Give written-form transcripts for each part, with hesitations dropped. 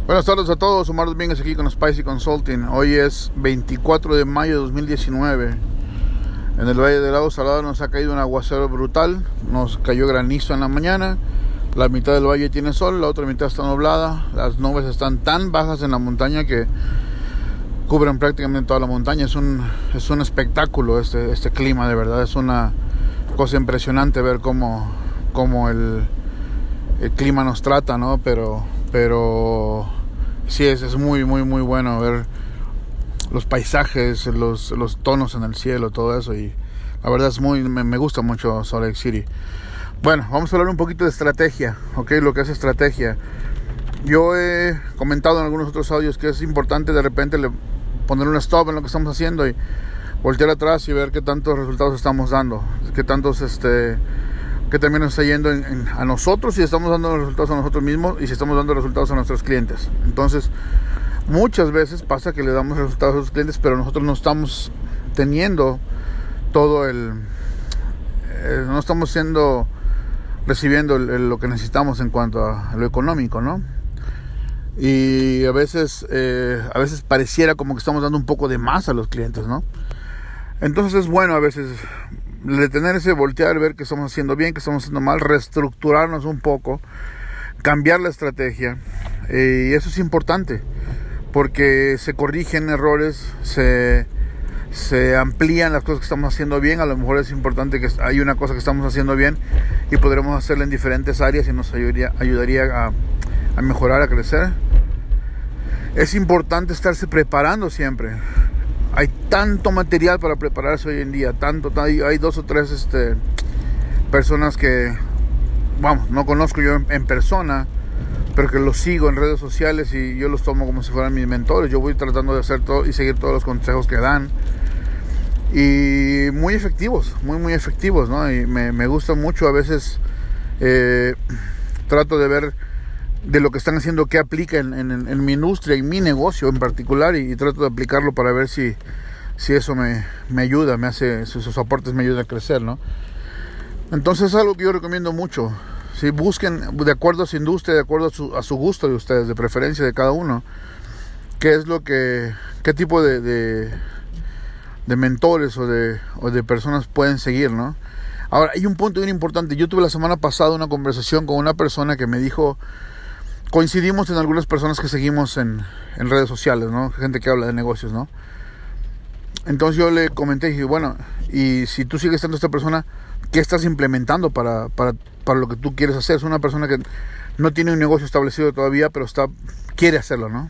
Buenas tardes a todos, Omar Domínguez aquí con Spicy Consulting. Hoy es 24 de mayo de 2019. En el Valle de Lago Salado nos ha caído un aguacero brutal. Nos cayó granizo en la mañana. La mitad del valle tiene sol, la otra mitad está nublada. Las nubes están tan bajas en la montaña que cubren prácticamente toda la montaña. Es un espectáculo este clima, de verdad. Es una cosa impresionante ver cómo el clima nos trata, ¿no? Pero sí, es muy bueno ver los paisajes, los tonos en el cielo, todo eso. Y la verdad me gusta mucho Salt Lake City. Bueno, vamos a hablar un poquito de estrategia, ¿ok? Lo que es estrategia. Yo he comentado en algunos otros audios que es importante de repente poner un stop en lo que estamos haciendo y voltear atrás y ver qué tantos resultados estamos dando, qué tantos que también nos está yendo a nosotros, si estamos dando resultados a nosotros mismos y si estamos dando resultados a nuestros clientes. Entonces, muchas veces pasa que le damos resultados a los clientes, pero nosotros no estamos teniendo todo no estamos recibiendo lo que necesitamos en cuanto a lo económico, ¿no? Y a veces pareciera como que estamos dando un poco de más a los clientes, ¿no? Entonces es bueno a veces detenerse, voltear, ver qué estamos haciendo bien, qué estamos haciendo mal, reestructurarnos un poco, cambiar la estrategia. Y eso es importante porque se corrigen errores, se amplían las cosas que estamos haciendo bien. A lo mejor es importante que hay una cosa que estamos haciendo bien y podremos hacerla en diferentes áreas y nos ayudaría a mejorar, a crecer. Es importante estarse preparando siempre. Hay tanto material para prepararse hoy en día, hay 2 o 3 personas que, no conozco yo en persona, pero que los sigo en redes sociales y yo los tomo como si fueran mis mentores. Yo voy tratando de hacer todo y seguir todos los consejos que dan. Y muy efectivos, muy efectivos, ¿no? Y me gusta mucho. A veces trato de ver de lo que están haciendo, qué aplica en mi industria, en mi negocio en particular, y trato de aplicarlo para ver si eso me ayuda, sus aportes me ayudan a crecer, ¿no? Entonces es algo que yo recomiendo mucho. Si busquen de acuerdo a su industria, de acuerdo a su gusto de ustedes, de preferencia de cada uno, qué tipo de mentores o de personas pueden seguir, ¿no? Ahora, hay un punto bien importante. Yo tuve la semana pasada una conversación con una persona que me dijo, coincidimos en algunas personas que seguimos en redes sociales, ¿no? Gente que habla de negocios, ¿no? Entonces yo le comenté y dije, bueno, y si tú sigues siendo esta persona, ¿qué estás implementando para lo que tú quieres hacer? Es una persona que no tiene un negocio establecido todavía, pero quiere hacerlo, ¿no?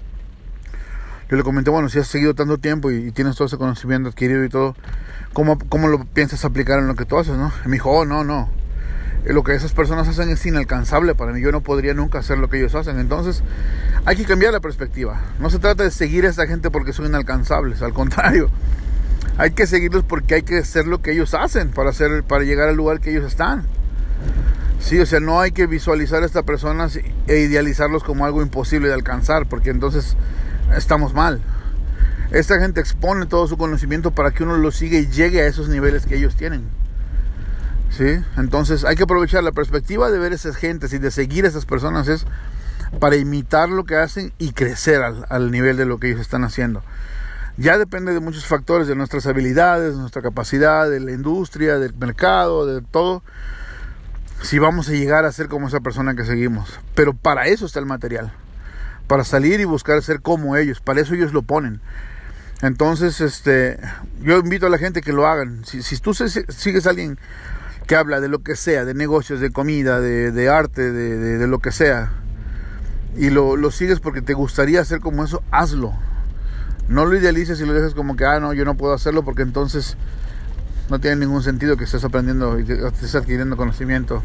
Yo le comenté, bueno, si has seguido tanto tiempo y tienes todo ese conocimiento adquirido y todo, ¿cómo lo piensas aplicar en lo que tú haces, no? Y me dijo, no. Lo que esas personas hacen es inalcanzable para mí. Yo no podría nunca hacer lo que ellos hacen. Entonces hay que cambiar la perspectiva. No se trata de seguir a esa gente porque son inalcanzables. Al contrario, hay que seguirlos porque hay que hacer lo que ellos hacen para llegar al lugar que ellos están. Sí, o sea, no hay que visualizar a estas personas e idealizarlos como algo imposible de alcanzar, porque entonces estamos mal. Esta gente expone todo su conocimiento para que uno lo siga y llegue a esos niveles que ellos tienen. ¿Sí? Entonces hay que aprovechar la perspectiva de ver esas gentes y de seguir a esas personas es para imitar lo que hacen y crecer al nivel de lo que ellos están haciendo. Ya depende de muchos factores, de nuestras habilidades, de nuestra capacidad, de la industria, del mercado, de todo, si vamos a llegar a ser como esa persona que seguimos. Pero para eso está el material, para salir y buscar ser como ellos. Para eso ellos lo ponen. Entonces yo invito a la gente que lo hagan. Si tú sigues a alguien que habla de lo que sea, de negocios, de comida, de arte, de lo que sea, y lo sigues porque te gustaría hacer como eso, hazlo. No lo idealices y lo dejes como que, no, yo no puedo hacerlo, porque entonces no tiene ningún sentido que estés aprendiendo y que estés adquiriendo conocimiento.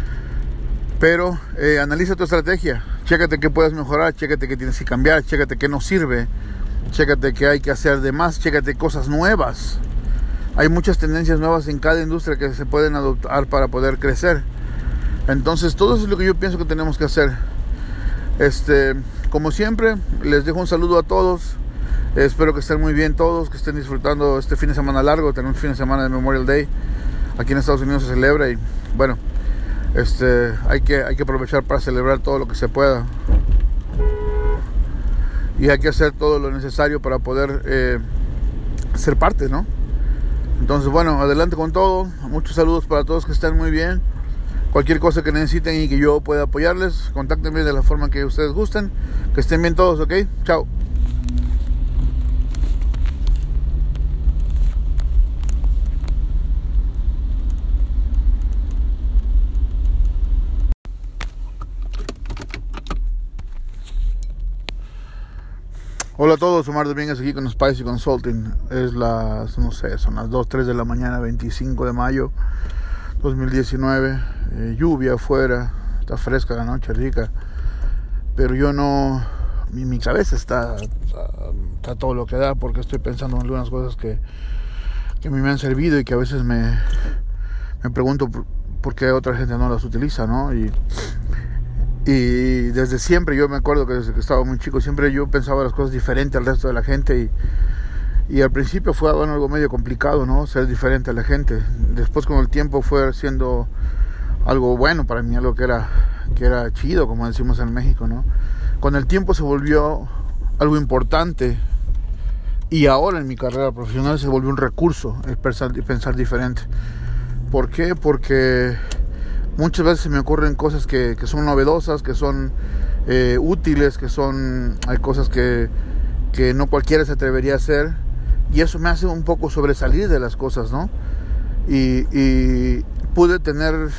Pero analiza tu estrategia, chécate qué puedes mejorar, chécate qué tienes que cambiar, chécate qué no sirve, chécate qué hay que hacer de más, chécate cosas nuevas. Hay muchas tendencias nuevas en cada industria que se pueden adoptar para poder crecer. Entonces todo eso es lo que yo pienso que tenemos que hacer. Como siempre, les dejo un saludo a todos. Espero que estén muy bien todos, que estén disfrutando este fin de semana largo. Tenemos un fin de semana de Memorial Day. Aquí en Estados Unidos se celebra y bueno, hay que aprovechar para celebrar todo lo que se pueda. y hay que hacer todo lo necesario para poder ser parte, ¿no? Entonces, bueno, adelante con todo. Muchos saludos para todos, que estén muy bien. Cualquier cosa que necesiten y que yo pueda apoyarles, contáctenme de la forma que ustedes gusten. Que estén bien todos, ¿ok? Chao. Hola a todos, Omar Domínguez aquí con Spicy Consulting. Es las, no sé, son las 2, 3 de la mañana, 25 de mayo 2019. Lluvia afuera, está fresca la noche, rica. Pero yo no, mi cabeza está todo lo que da, porque estoy pensando en algunas cosas que a mí me han servido y que a veces me pregunto por qué otra gente no las utiliza, ¿no? Y desde siempre, yo me acuerdo que desde que estaba muy chico, siempre yo pensaba las cosas diferentes al resto de la gente, y al principio fue algo medio complicado, ¿no? Ser diferente a la gente. Después, con el tiempo, fue siendo algo bueno para mí, algo que era chido, como decimos en México, ¿no? Con el tiempo se volvió algo importante, y ahora en mi carrera profesional se volvió un recurso el pensar diferente. ¿Por qué? Porque muchas veces se me ocurren cosas que son novedosas, que son útiles, hay cosas que no cualquiera se atrevería a hacer, y eso me hace un poco sobresalir de las cosas, ¿no? Y pude tener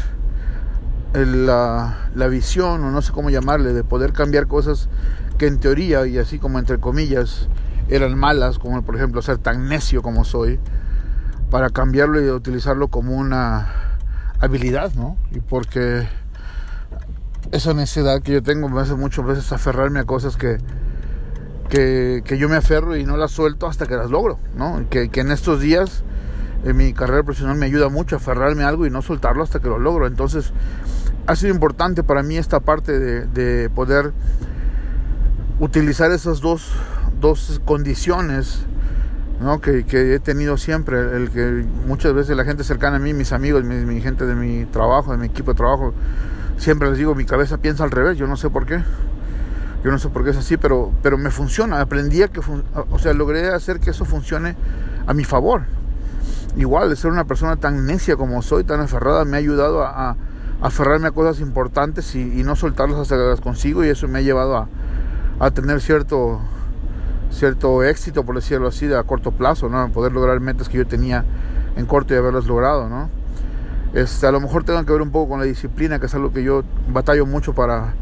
la visión, o no sé cómo llamarle, de poder cambiar cosas que en teoría, y así como entre comillas, eran malas, como por ejemplo ser tan necio como soy, para cambiarlo y utilizarlo como una habilidad, ¿no? Y porque esa necesidad que yo tengo me hace muchas veces aferrarme a cosas que yo me aferro y no las suelto hasta que las logro, ¿no? Que en estos días en mi carrera profesional me ayuda mucho a aferrarme a algo y no soltarlo hasta que lo logro. Entonces ha sido importante para mí esta parte de poder utilizar esas dos condiciones, ¿no? Que he tenido siempre, el que muchas veces la gente cercana a mí, mis amigos, mi gente de mi trabajo, de mi equipo de trabajo, siempre les digo, mi cabeza piensa al revés, yo no sé por qué es así, pero me funciona. Aprendí logré hacer que eso funcione a mi favor. Igual, de ser una persona tan necia como soy, tan aferrada, me ha ayudado a aferrarme a cosas importantes y no soltarlas hasta que las consigo, y eso me ha llevado a tener cierto éxito, por decirlo así, a corto plazo, ¿no? Poder lograr metas que yo tenía en corto y haberlas logrado, ¿no? A lo mejor tengo que ver un poco con la disciplina, que es algo que yo batallo mucho para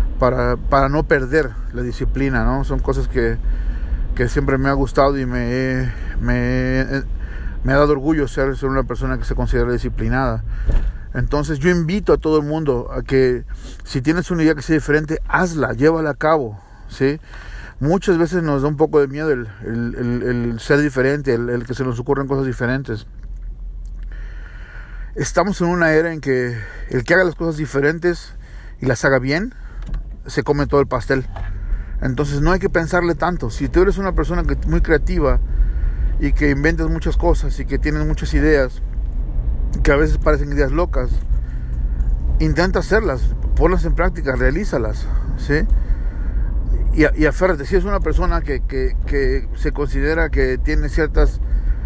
no perder la disciplina, ¿no? Son cosas que siempre me ha gustado, y me ha dado orgullo ser una persona que se considera disciplinada. Entonces yo invito a todo el mundo a que, si tienes una idea que sea diferente, hazla, llévala a cabo, ¿sí? Muchas veces nos da un poco de miedo el ser diferente, el que se nos ocurran cosas diferentes. Estamos en una era en que el que haga las cosas diferentes y las haga bien, se come todo el pastel. Entonces no hay que pensarle tanto. Si tú eres una persona muy creativa y que inventas muchas cosas y que tienes muchas ideas, que a veces parecen ideas locas, intenta hacerlas, ponlas en práctica, realízalas, ¿sí? Y aférrate. Si es una persona que se considera que tiene ciertas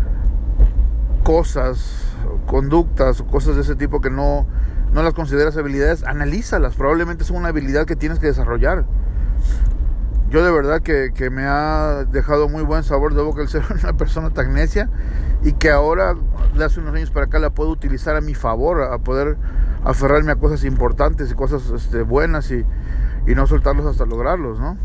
cosas, conductas o cosas de ese tipo que no las consideras habilidades, analízalas. Probablemente es una habilidad que tienes que desarrollar. Yo de verdad que me ha dejado muy buen sabor de boca el ser una persona tan necia, y que ahora, de hace unos años para acá, la puedo utilizar a mi favor, a poder aferrarme a cosas importantes y cosas buenas, y no soltarlos hasta lograrlos, ¿no?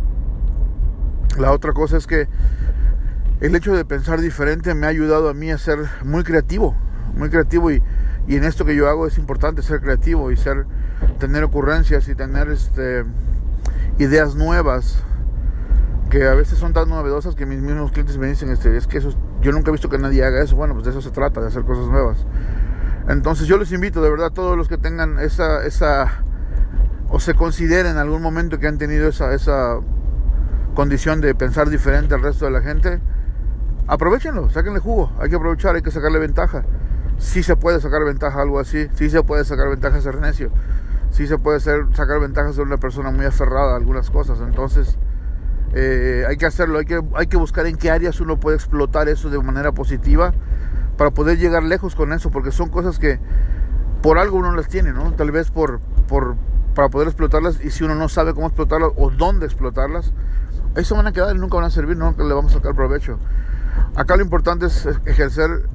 La otra cosa es que el hecho de pensar diferente me ha ayudado a mí a ser muy creativo, y en esto que yo hago es importante ser creativo y tener ocurrencias y tener ideas nuevas, que a veces son tan novedosas que mis mismos clientes me dicen, es que eso, yo nunca he visto que nadie haga eso. Bueno, pues de eso se trata, de hacer cosas nuevas. Entonces yo les invito, de verdad, todos los que tengan esa o se consideren en algún momento que han tenido esa condición de pensar diferente al resto de la gente, aprovechenlo, sáquenle jugo. Hay que aprovechar, hay que sacarle ventaja. Sí se puede sacar ventaja a algo así, sí se puede sacar ventaja a ser necio, sí se puede sacar ventaja a ser una persona muy aferrada a algunas cosas. Entonces Hay que hacerlo, hay que buscar en qué áreas uno puede explotar eso de manera positiva para poder llegar lejos con eso, porque son cosas que por algo uno las tiene, ¿no? Tal vez para poder explotarlas, y si uno no sabe cómo explotarlas o dónde explotarlas, ahí se van a quedar y nunca van a servir, nunca le vamos a sacar provecho. Acá lo importante es ejercer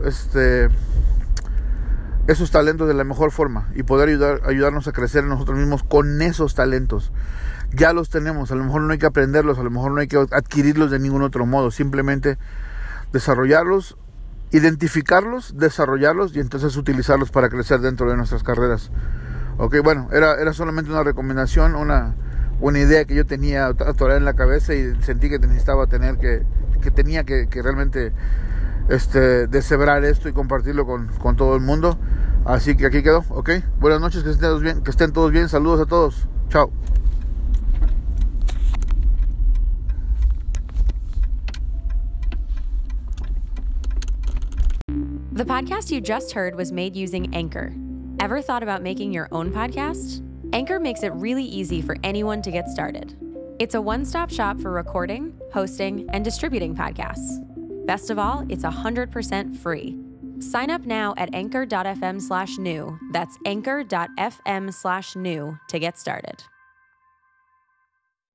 esos talentos de la mejor forma y poder ayudarnos a crecer nosotros mismos con esos talentos. Ya los tenemos, a lo mejor no hay que aprenderlos, a lo mejor no hay que adquirirlos de ningún otro modo, simplemente desarrollarlos, identificarlos, desarrollarlos y entonces utilizarlos para crecer dentro de nuestras carreras. Ok, bueno, era solamente una recomendación, una idea que yo tenía atorada en la cabeza y sentí que necesitaba tenía que realmente deshebrar esto y compartirlo con todo el mundo. Así que aquí quedó, ok. Buenas noches, que estén todos bien, saludos a todos, chao. The podcast you just heard was made using Anchor. Ever thought about making your own podcast? Anchor makes it really easy for anyone to get started. It's a one-stop shop for recording, hosting, and distributing podcasts. Best of all, it's 100% free. Sign up now at anchor.fm/new. That's anchor.fm/new to get started.